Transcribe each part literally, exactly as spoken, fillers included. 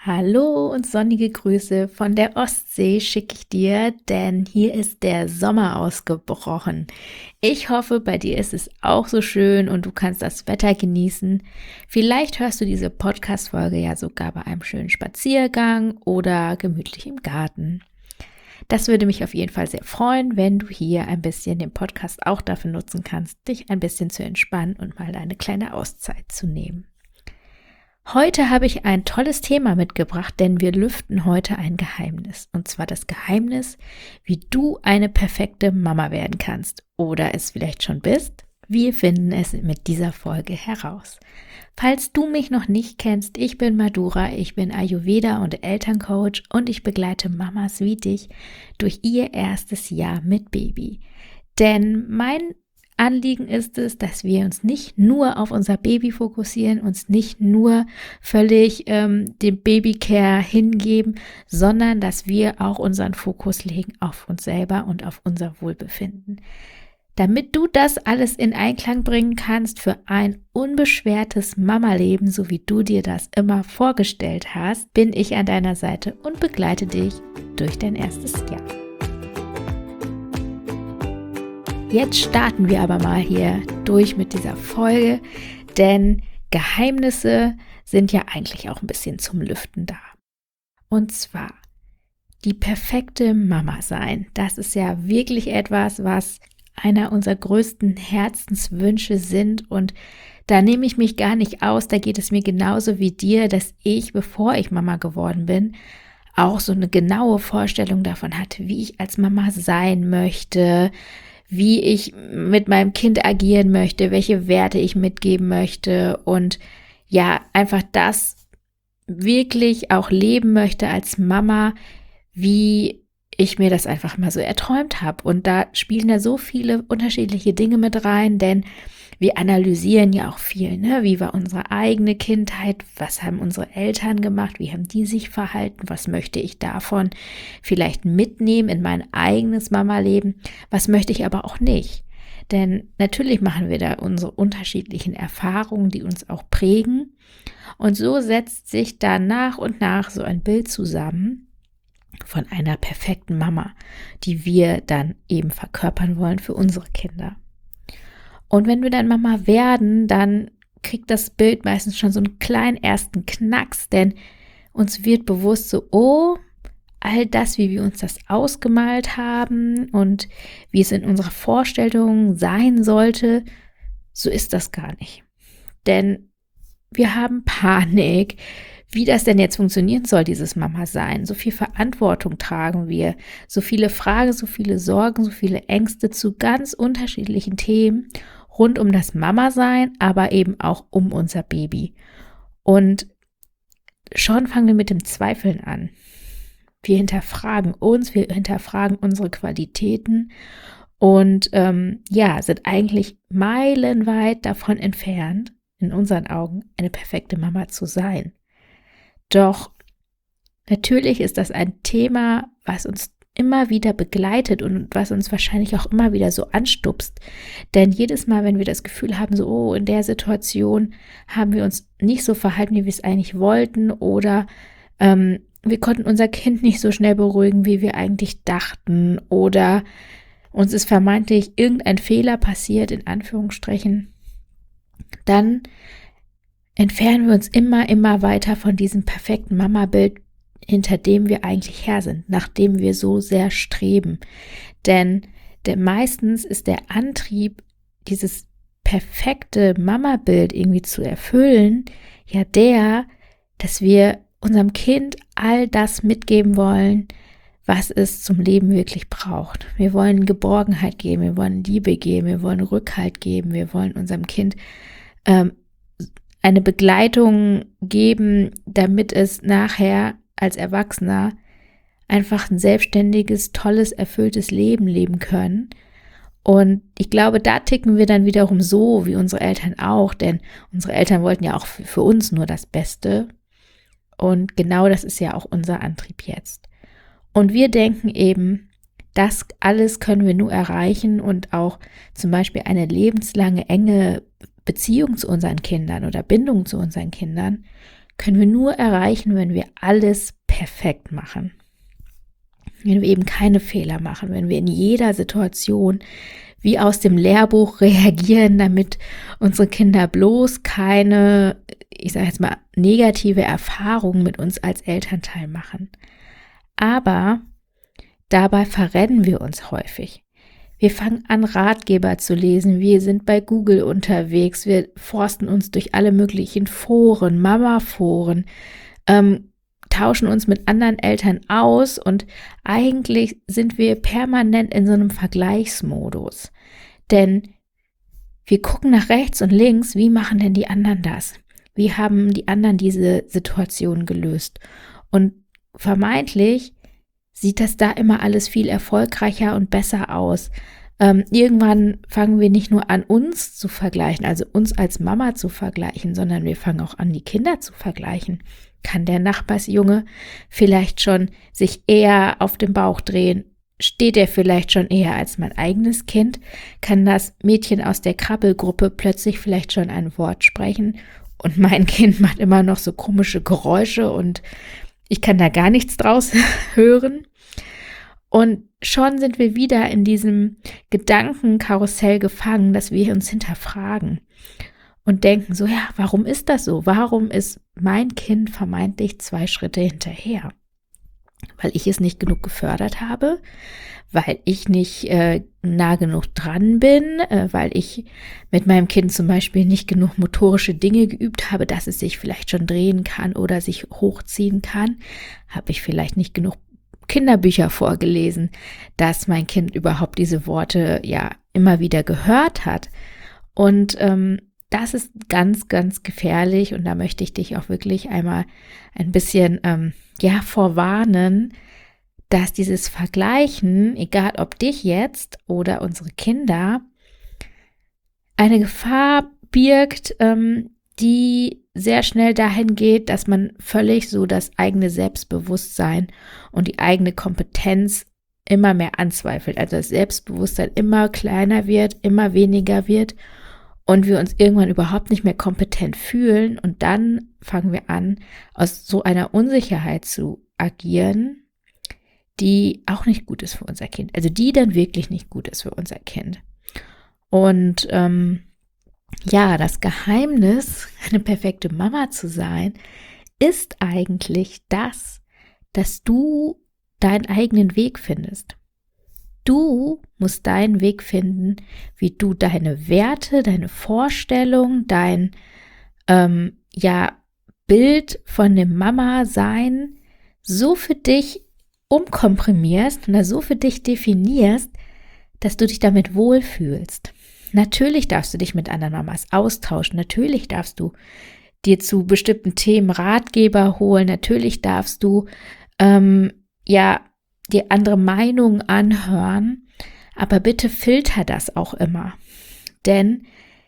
Hallo und sonnige Grüße von der Ostsee schicke ich dir, denn hier ist der Sommer ausgebrochen. Ich hoffe, bei dir ist es auch so schön und du kannst das Wetter genießen. Vielleicht hörst du diese Podcast-Folge ja sogar bei einem schönen Spaziergang oder gemütlich im Garten. Das würde mich auf jeden Fall sehr freuen, wenn du hier ein bisschen den Podcast auch dafür nutzen kannst, dich ein bisschen zu entspannen und mal eine kleine Auszeit zu nehmen. Heute habe ich ein tolles Thema mitgebracht, denn wir lüften heute ein Geheimnis. Und zwar das Geheimnis, wie du eine perfekte Mama werden kannst oder es vielleicht schon bist. Wir finden es mit dieser Folge heraus. Falls du mich noch nicht kennst, ich bin Madhura, ich bin Ayurveda und Elterncoach und ich begleite Mamas wie dich durch ihr erstes Jahr mit Baby. Denn mein Anliegen ist es, dass wir uns nicht nur auf unser Baby fokussieren, uns nicht nur völlig ähm, dem Babycare hingeben, sondern dass wir auch unseren Fokus legen auf uns selber und auf unser Wohlbefinden. Damit du das alles in Einklang bringen kannst für ein unbeschwertes Mama-Leben, so wie du dir das immer vorgestellt hast, bin ich an deiner Seite und begleite dich durch dein erstes Jahr. Jetzt starten wir aber mal hier durch mit dieser Folge, denn Geheimnisse sind ja eigentlich auch ein bisschen zum Lüften da. Und zwar die perfekte Mama sein. Das ist ja wirklich etwas, was einer unserer größten Herzenswünsche sind und da nehme ich mich gar nicht aus, da geht es mir genauso wie dir, dass ich, bevor ich Mama geworden bin, auch so eine genaue Vorstellung davon hatte, wie ich als Mama sein möchte, wie ich mit meinem Kind agieren möchte, welche Werte ich mitgeben möchte und ja, einfach das wirklich auch leben möchte als Mama, wie ich mir das einfach mal so erträumt habe. Und da spielen ja so viele unterschiedliche Dinge mit rein, denn wir analysieren ja auch viel, ne? Wie war unsere eigene Kindheit? Was haben unsere Eltern gemacht? Wie haben die sich verhalten? Was möchte ich davon vielleicht mitnehmen in mein eigenes Mama-Leben? Was möchte ich aber auch nicht? Denn natürlich machen wir da unsere unterschiedlichen Erfahrungen, die uns auch prägen. Und so setzt sich da nach und nach so ein Bild zusammen von einer perfekten Mama, die wir dann eben verkörpern wollen für unsere Kinder. Und wenn wir dann Mama werden, dann kriegt das Bild meistens schon so einen kleinen ersten Knacks, denn uns wird bewusst so, oh, all das, wie wir uns das ausgemalt haben und wie es in unserer Vorstellung sein sollte, so ist das gar nicht. Denn wir haben Panik, wie das denn jetzt funktionieren soll, dieses Mama-Sein. So viel Verantwortung tragen wir, so viele Fragen, so viele Sorgen, so viele Ängste zu ganz unterschiedlichen Themen rund um das Mama-Sein, aber eben auch um unser Baby. Und schon fangen wir mit dem Zweifeln an. Wir hinterfragen uns, wir hinterfragen unsere Qualitäten und ähm, ja, sind eigentlich meilenweit davon entfernt, in unseren Augen eine perfekte Mama zu sein. Doch natürlich ist das ein Thema, was uns immer wieder begleitet und was uns wahrscheinlich auch immer wieder so anstupst. Denn jedes Mal, wenn wir das Gefühl haben, so, oh, in der Situation haben wir uns nicht so verhalten, wie wir es eigentlich wollten oder ähm, wir konnten unser Kind nicht so schnell beruhigen, wie wir eigentlich dachten oder uns ist vermeintlich irgendein Fehler passiert, in Anführungsstrichen, dann entfernen wir uns immer, immer weiter von diesem perfekten Mama-Bild, hinter dem wir eigentlich her sind, nach dem wir so sehr streben. Denn der, meistens ist der Antrieb, dieses perfekte Mama-Bild irgendwie zu erfüllen, ja der, dass wir unserem Kind all das mitgeben wollen, was es zum Leben wirklich braucht. Wir wollen Geborgenheit geben, wir wollen Liebe geben, wir wollen Rückhalt geben, wir wollen unserem Kind ähm, eine Begleitung geben, damit es nachher als Erwachsener einfach ein selbstständiges, tolles, erfülltes Leben leben können. Und ich glaube, da ticken wir dann wiederum so, wie unsere Eltern auch, denn unsere Eltern wollten ja auch für, für uns nur das Beste. Und genau das ist ja auch unser Antrieb jetzt. Und wir denken eben, das alles können wir nur erreichen und auch zum Beispiel eine lebenslange, enge Beziehung zu unseren Kindern oder Bindung zu unseren Kindern können wir nur erreichen, wenn wir alles perfekt machen. Wenn wir eben keine Fehler machen, wenn wir in jeder Situation wie aus dem Lehrbuch reagieren, damit unsere Kinder bloß keine, ich sage jetzt mal, negative Erfahrungen mit uns als Elternteil machen. Aber dabei verrennen wir uns häufig. Wir fangen an, Ratgeber zu lesen, wir sind bei Google unterwegs, wir forsten uns durch alle möglichen Foren, Mama-Foren, ähm, tauschen uns mit anderen Eltern aus und eigentlich sind wir permanent in so einem Vergleichsmodus. Denn wir gucken nach rechts und links, wie machen denn die anderen das? Wie haben die anderen diese Situation gelöst? Und vermeintlich sieht das da immer alles viel erfolgreicher und besser aus. Ähm, irgendwann fangen wir nicht nur an, uns zu vergleichen, also uns als Mama zu vergleichen, sondern wir fangen auch an, die Kinder zu vergleichen. Kann der Nachbarsjunge vielleicht schon sich eher auf den Bauch drehen? Steht er vielleicht schon eher als mein eigenes Kind? Kann das Mädchen aus der Krabbelgruppe plötzlich vielleicht schon ein Wort sprechen? Und mein Kind macht immer noch so komische Geräusche und ich kann da gar nichts draus hören. Und schon sind wir wieder in diesem Gedankenkarussell gefangen, dass wir uns hinterfragen und denken so, ja, warum ist das so? Warum ist mein Kind vermeintlich zwei Schritte hinterher? Weil ich es nicht genug gefördert habe, weil ich nicht äh, nah genug dran bin, äh, weil ich mit meinem Kind zum Beispiel nicht genug motorische Dinge geübt habe, dass es sich vielleicht schon drehen kann oder sich hochziehen kann. Habe ich vielleicht nicht genug Kinderbücher vorgelesen, dass mein Kind überhaupt diese Worte ja immer wieder gehört hat. Und ähm, das ist ganz, ganz gefährlich und da möchte ich dich auch wirklich einmal ein bisschen ähm, ja, vorwarnen, dass dieses Vergleichen, egal ob dich jetzt oder unsere Kinder, eine Gefahr birgt, ähm, die sehr schnell dahin geht, dass man völlig so das eigene Selbstbewusstsein und die eigene Kompetenz immer mehr anzweifelt. Also das Selbstbewusstsein immer kleiner wird, immer weniger wird und wir uns irgendwann überhaupt nicht mehr kompetent fühlen und dann fangen wir an, aus so einer Unsicherheit zu agieren, die auch nicht gut ist für unser Kind. Also die dann wirklich nicht gut ist für unser Kind. Und ähm, ja, das Geheimnis, eine perfekte Mama zu sein, ist eigentlich das, dass du deinen eigenen Weg findest. Du musst deinen Weg finden, wie du deine Werte, deine Vorstellung, dein ähm, ja, Bild von dem Mama-Sein so für dich umkomprimierst und so für dich definierst, dass du dich damit wohlfühlst. Natürlich darfst du dich mit anderen Mamas austauschen, natürlich darfst du dir zu bestimmten Themen Ratgeber holen, natürlich darfst du ähm, ja dir andere Meinungen anhören, aber bitte filter das auch immer. Denn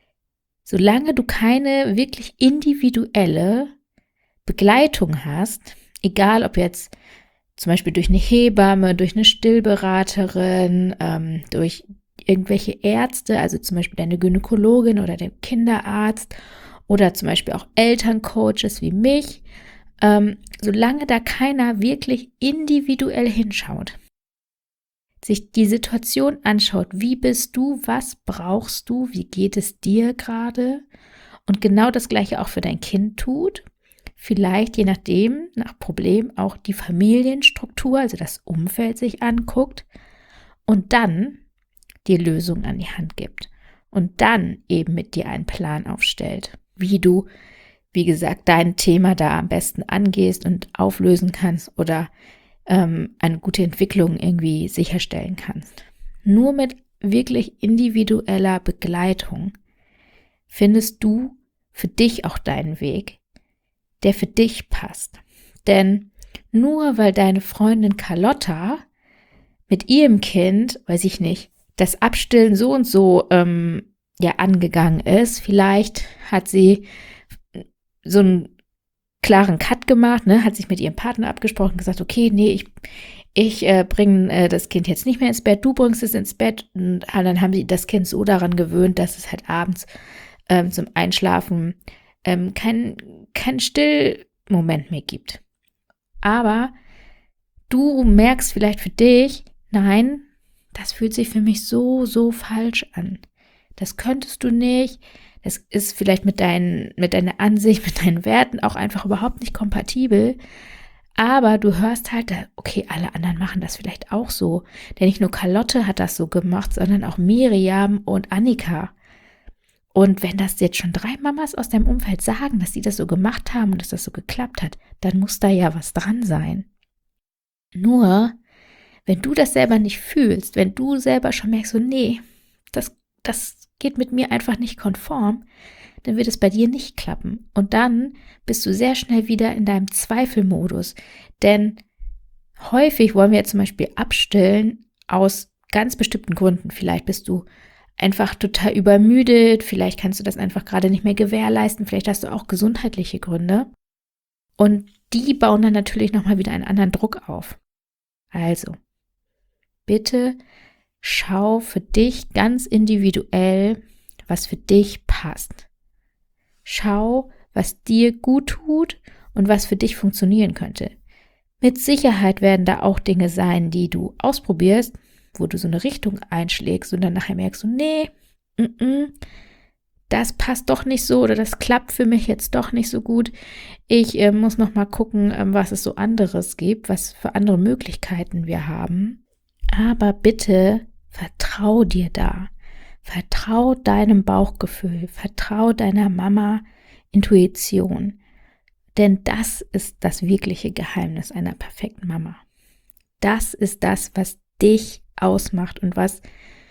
solange du keine wirklich individuelle Begleitung hast, egal ob jetzt zum Beispiel durch eine Hebamme, durch eine Stillberaterin, ähm, durch irgendwelche Ärzte, also zum Beispiel deine Gynäkologin oder den Kinderarzt oder zum Beispiel auch Elterncoaches wie mich, ähm, solange da keiner wirklich individuell hinschaut, sich die Situation anschaut, wie bist du, was brauchst du, wie geht es dir gerade und genau das Gleiche auch für dein Kind tut, vielleicht je nachdem, nach Problem auch die Familienstruktur, also das Umfeld sich anguckt und dann dir Lösungen an die Hand gibt und dann eben mit dir einen Plan aufstellt, wie du, wie gesagt, dein Thema da am besten angehst und auflösen kannst oder ähm, eine gute Entwicklung irgendwie sicherstellen kannst. Nur mit wirklich individueller Begleitung findest du für dich auch deinen Weg, der für dich passt. Denn nur weil deine Freundin Carlotta mit ihrem Kind, weiß ich nicht, das Abstillen so und so ähm, ja angegangen ist. Vielleicht hat sie so einen klaren Cut gemacht, ne, hat sich mit ihrem Partner abgesprochen, gesagt, okay, nee, ich, ich äh, bringe äh, das Kind jetzt nicht mehr ins Bett, du bringst es ins Bett und dann haben sie das Kind so daran gewöhnt, dass es halt abends ähm, zum Einschlafen ähm, kein, kein Still Moment mehr gibt. Aber du merkst vielleicht für dich, nein, das fühlt sich für mich so, so falsch an. Das könntest du nicht. Das ist vielleicht mit, deinen, mit deiner Ansicht, mit deinen Werten auch einfach überhaupt nicht kompatibel. Aber du hörst halt, okay, alle anderen machen das vielleicht auch so. Denn nicht nur Carlotte hat das so gemacht, sondern auch Miriam und Annika. Und wenn das jetzt schon drei Mamas aus deinem Umfeld sagen, dass sie das so gemacht haben und dass das so geklappt hat, dann muss da ja was dran sein. Nur, wenn du das selber nicht fühlst, wenn du selber schon merkst, so nee, das, das geht mit mir einfach nicht konform, dann wird es bei dir nicht klappen. Und dann bist du sehr schnell wieder in deinem Zweifelmodus. Denn häufig wollen wir zum Beispiel abstillen aus ganz bestimmten Gründen. Vielleicht bist du einfach total übermüdet, vielleicht kannst du das einfach gerade nicht mehr gewährleisten, vielleicht hast du auch gesundheitliche Gründe. Und die bauen dann natürlich nochmal wieder einen anderen Druck auf. Also, bitte schau für dich ganz individuell, was für dich passt. Schau, was dir gut tut und was für dich funktionieren könnte. Mit Sicherheit werden da auch Dinge sein, die du ausprobierst, wo du so eine Richtung einschlägst und dann nachher merkst du, nee, n -n, das passt doch nicht so oder das klappt für mich jetzt doch nicht so gut. Ich äh, muss noch mal gucken, äh, was es so anderes gibt, was für andere Möglichkeiten wir haben. Aber bitte vertrau dir da. Vertrau deinem Bauchgefühl, vertrau deiner Mama Intuition. Denn das ist das wirkliche Geheimnis einer perfekten Mama. Das ist das, was dich ausmacht und was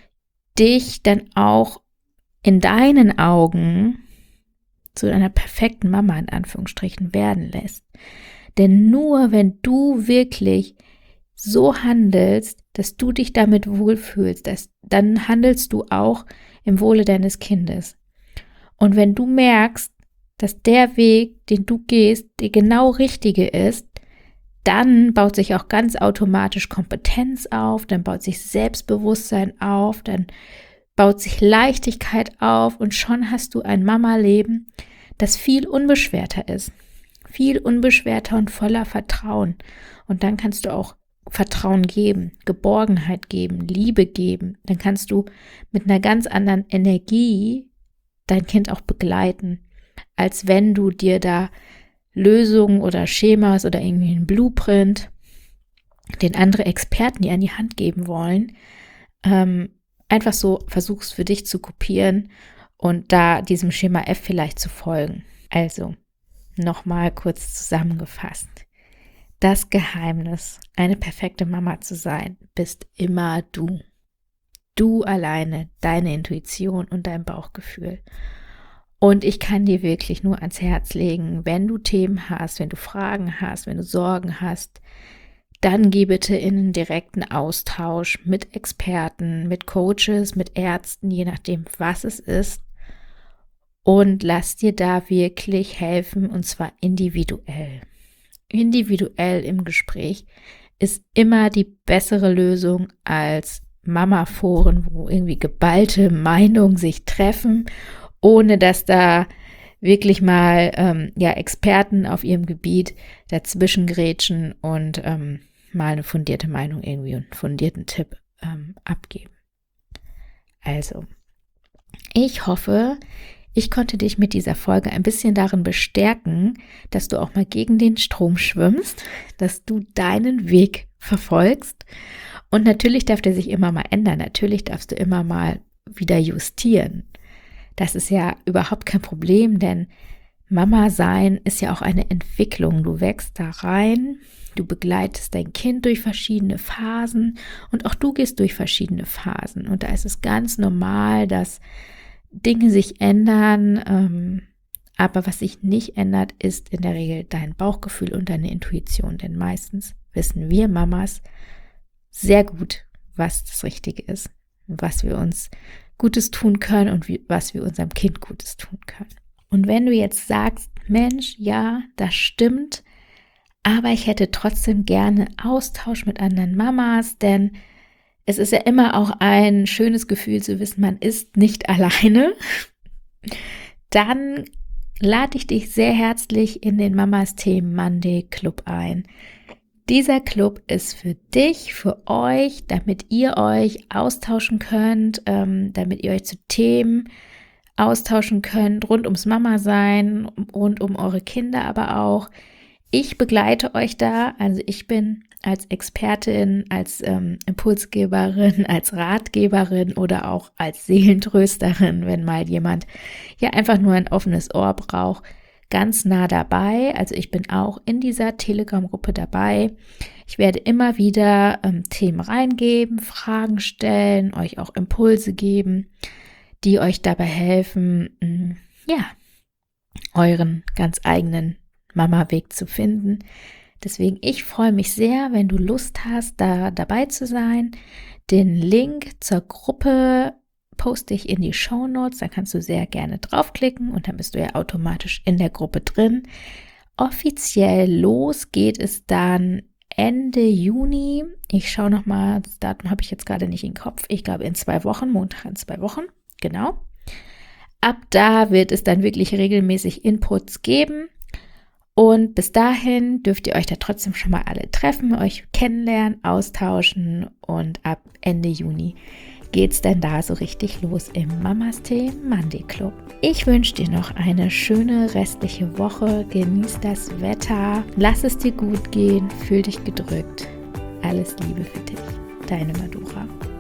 dich dann auch in deinen Augen zu einer perfekten Mama in Anführungsstrichen werden lässt. Denn nur wenn du wirklich so handelst, dass du dich damit wohlfühlst, dass, dann handelst du auch im Wohle deines Kindes. Und wenn du merkst, dass der Weg, den du gehst, der genau richtige ist, dann baut sich auch ganz automatisch Kompetenz auf, dann baut sich Selbstbewusstsein auf, dann baut sich Leichtigkeit auf und schon hast du ein Mama-Leben, das viel unbeschwerter ist, viel unbeschwerter und voller Vertrauen. Und dann kannst du auch Vertrauen geben, Geborgenheit geben, Liebe geben. Dann kannst du mit einer ganz anderen Energie dein Kind auch begleiten, als wenn du dir da Lösungen oder Schemas oder irgendwie einen Blueprint, den andere Experten dir an die Hand geben wollen, ähm, einfach so versuchst für dich zu kopieren und da diesem Schema F vielleicht zu folgen. Also, nochmal kurz zusammengefasst. Das Geheimnis, eine perfekte Mama zu sein, bist immer du. Du alleine, deine Intuition und dein Bauchgefühl. Und ich kann dir wirklich nur ans Herz legen, wenn du Themen hast, wenn du Fragen hast, wenn du Sorgen hast, dann geh bitte in einen direkten Austausch mit Experten, mit Coaches, mit Ärzten, je nachdem, was es ist. Und lass dir da wirklich helfen, und zwar individuell. Individuell im Gespräch ist immer die bessere Lösung als Mama-Foren, wo irgendwie geballte Meinungen sich treffen, ohne dass da wirklich mal ähm, ja, Experten auf ihrem Gebiet dazwischen grätschen und ähm, mal eine fundierte Meinung irgendwie und einen fundierten Tipp ähm, abgeben. Also, ich hoffe, ich konnte dich mit dieser Folge ein bisschen darin bestärken, dass du auch mal gegen den Strom schwimmst, dass du deinen Weg verfolgst. Und natürlich darf der sich immer mal ändern. Natürlich darfst du immer mal wieder justieren. Das ist ja überhaupt kein Problem, denn Mama sein ist ja auch eine Entwicklung. Du wächst da rein, du begleitest dein Kind durch verschiedene Phasen und auch du gehst durch verschiedene Phasen. Und da ist es ganz normal, dass Dinge sich ändern, ähm, aber was sich nicht ändert, ist in der Regel dein Bauchgefühl und deine Intuition, denn meistens wissen wir Mamas sehr gut, was das Richtige ist, was wir uns Gutes tun können und wie, was wir unserem Kind Gutes tun können. Und wenn du jetzt sagst, Mensch, ja, das stimmt, aber ich hätte trotzdem gerne Austausch mit anderen Mamas, denn es ist ja immer auch ein schönes Gefühl zu wissen, man ist nicht alleine. Dann lade ich dich sehr herzlich in den Mamas Themen Monday Club ein. Dieser Club ist für dich, für euch, damit ihr euch austauschen könnt, ähm, damit ihr euch zu Themen austauschen könnt, rund ums Mama-Sein, rund um eure Kinder aber auch. Ich begleite euch da, also ich bin als Expertin, als ähm, Impulsgeberin, als Ratgeberin oder auch als Seelentrösterin, wenn mal jemand ja einfach nur ein offenes Ohr braucht, ganz nah dabei. Also ich bin auch in dieser Telegram-Gruppe dabei. Ich werde immer wieder ähm, Themen reingeben, Fragen stellen, euch auch Impulse geben, die euch dabei helfen, mh, ja, euren ganz eigenen Mama-Weg zu finden. Deswegen, ich freue mich sehr, wenn du Lust hast, da dabei zu sein. Den Link zur Gruppe poste ich in die Shownotes, da kannst du sehr gerne draufklicken und dann bist du ja automatisch in der Gruppe drin. Offiziell los geht es dann Ende Juni. Ich schaue nochmal, das Datum habe ich jetzt gerade nicht im Kopf. Ich glaube in zwei Wochen, Montag in zwei Wochen, genau. Ab da wird es dann wirklich regelmäßig Inputs geben. Und bis dahin dürft ihr euch da trotzdem schon mal alle treffen, euch kennenlernen, austauschen und ab Ende Juni geht es dann da so richtig los im Mamas Tee Monday Club. Ich wünsche dir noch eine schöne restliche Woche, genieß das Wetter, lass es dir gut gehen, fühl dich gedrückt. Alles Liebe für dich, deine Madura.